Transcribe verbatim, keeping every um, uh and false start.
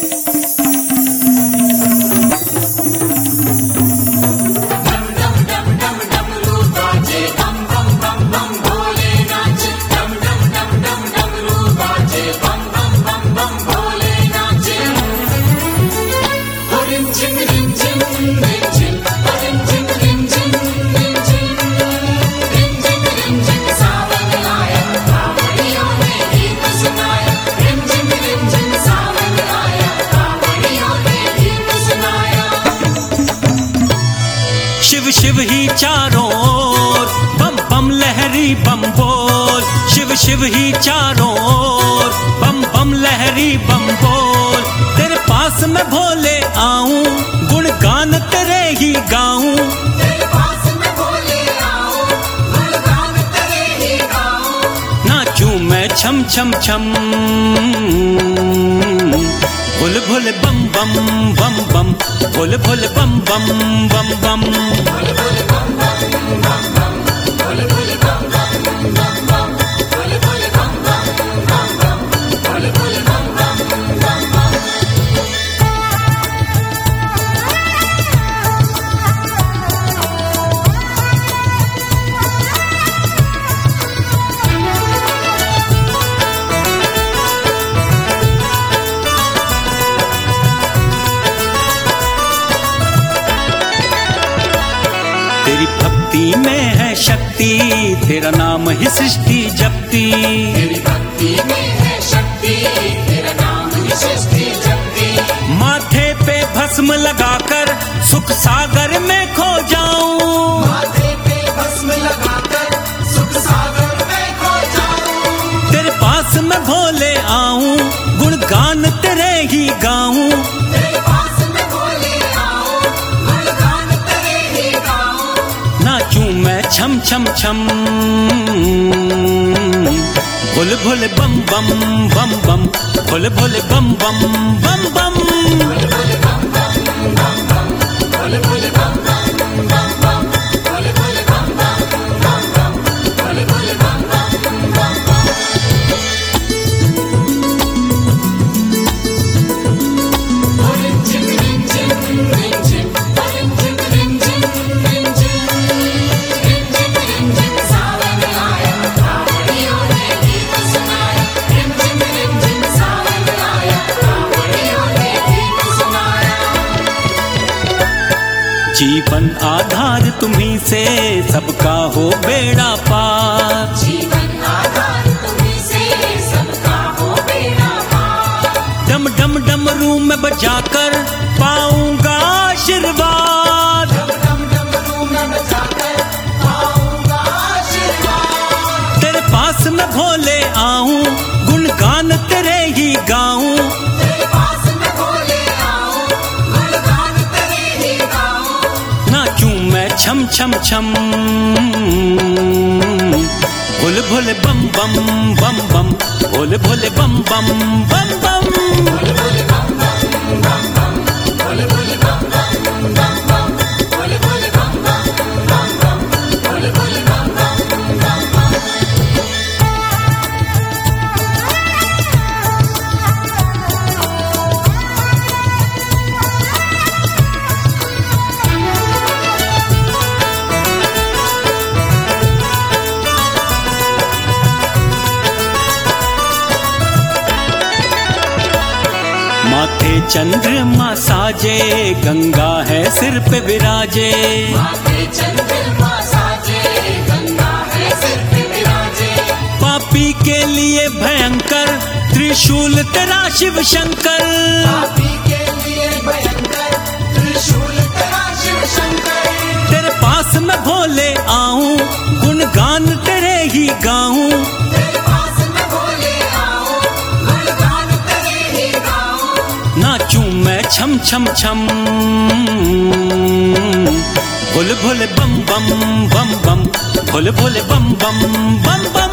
शिव शिव ही चारों ओर, बम बम लहरी बम बोल। शिव शिव ही चारों ओर, बम बम लहरी बम बोल। तेरे पास मैं भोले आऊं, गुणगान तेरे ही गाऊं। तेरे पास मैं भोले आऊं, गुणगान तेरे ही गाऊं। नाचूं मैं छम छम छम, भोले भोले बम बम बम बम, भोले भोले बम बम बम बम। भोले भोले बम बम बम बम, भोले भोले बम बम बम बम, भोले भोले बम बम बम बम, भोले भोले बम बम बम बम। तेरी भक्ति में है शक्ति, तेरा नाम ही सृष्टि जपती। तेरी भक्ति में है शक्ति, तेरा नाम ही सृष्टि जपती। माथे पे भस्म लगाकर सुख सागर में खो जाऊं। माथे पे भस्म लगाकर सुख सागर में खो जाऊं। तेरे पास मैं भोले आऊं, गुणगान तेरे ही गाऊं। तेरे पास मैं भोले आऊं, गुणगान तेरे ही गाऊं। नाचूं मैं छम छम छम, भोले भोले बम बम बम बम, भोले भोले बम बम बम बम। भोले भोले बम बम बम बम, भोले भोले बम बम बम बम, भोले भोले बम बम बम बम, भोले भोले बम बम बम बम। रिंझिम रिंझिम रिंझिम, रिंझिम रिंझिम रिंझिम, रिंझिम रिंझिम सावन आया, कावड़ियों ने गीत सुनाया। रिंझिम रिंझिम सावन आया, कावड़ियों ने गीत सुनाया। जीवन आधार तुम्ही से, सबका हो बेड़ा पार। जीवन आधार तुम्हीं से, सबका हो बेड़ा पार। डम डम डमरू में बजाकर पाऊंगा आशीर्वाद। डम डम डमरू में बजाकर पाऊंगा आशीर्वाद। तेरे पास मैं भोले आऊं, गुणगान तेरे ही गाऊं। तेरे पास मैं भोले आऊं, गुणगान तेरे ही गाऊं। नाचूं मैं छम छम छम, भोले भोले बम बम बम बम, भोले भोले बम बम बम बम। भोले भोले बम बम बम बम, भोले भोले बम बम बम बम, भोले भोले बम बम बम बम, भोले भोले बम बम बम बम। माथे चंद्रमा साजे, गंगा है सिर पे विराजे। माथे चंद्रमा साजे, गंगा है सिर पे विराजे। पापी के लिए भयंकर त्रिशूल तेरा शिव शंकर। पापी के लिए भयंकर त्रिशूल तेरा शिव शंकर। तेरे पास मैं भोले आऊं, गुणगान तेरे ही गाऊं। तेरे पास मैं भोले आऊं, गुणगान तेरे ही गाऊं। नाचूं मैं छम छम छम, भोले भोले बम बम बम बम, भोले भोले बम बम बम बम।